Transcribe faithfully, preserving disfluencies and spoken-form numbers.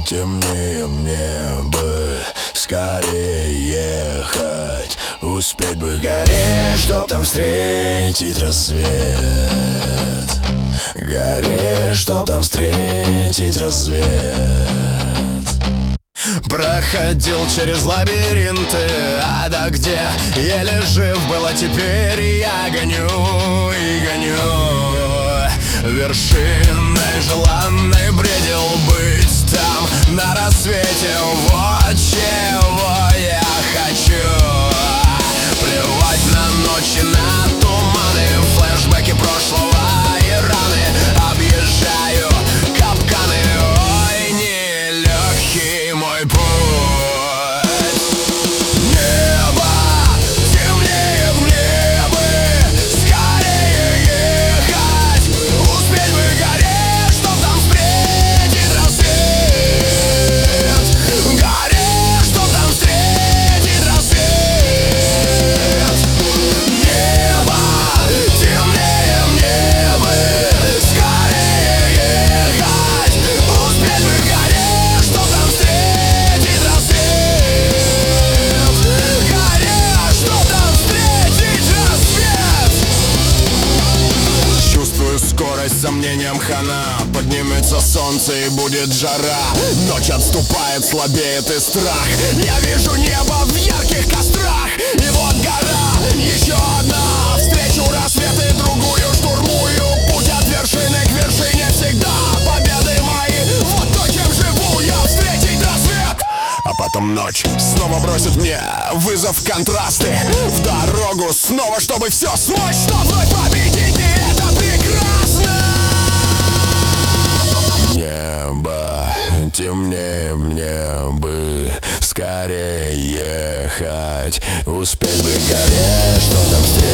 темнее мне бы скорее ехать, успеть бы гореть, чтоб там встретить рассвет. Гореть, чтоб там встретить рассвет. Проходил через лабиринты ада, где еле жив был, а теперь я гоню и гоню вершиной желанной, бредил быть там на рассвете. Вот чего я хочу. Плевать на ночи, на туманы, флешбеки прошлого и раны. Объезжаю капканы, ой, нелегкий мой путь. Небо темнее мне бы скорее ехать, успеть бы гореть, чтоб там встретить рассвет. Гореть, чтоб там встретить рассвет. Небо темнее мне бы скорее ехать, успеть бы гореть, чтоб там встретить рассвет. Гореть, чтоб там встретить рассвет. Чувствую скорость, сомнениям хана. Поднимется солнце и будет жара. Ночь отступает, слабеет и страх. Я вижу небо в ярких кострах. И вот гора, еще одна. Встречу рассвет и другую штурмую. Путь от вершины к вершине всегда победы мои. Вот то, чем живу я, встретить рассвет. А потом ночь снова бросит мне вызов, контрасты в дорогу снова, чтобы все смочь, чтобы вновь победить, и это прекрасно. Небо темнее мне бы скорее ехать, успеть бы гореть, что там встретить.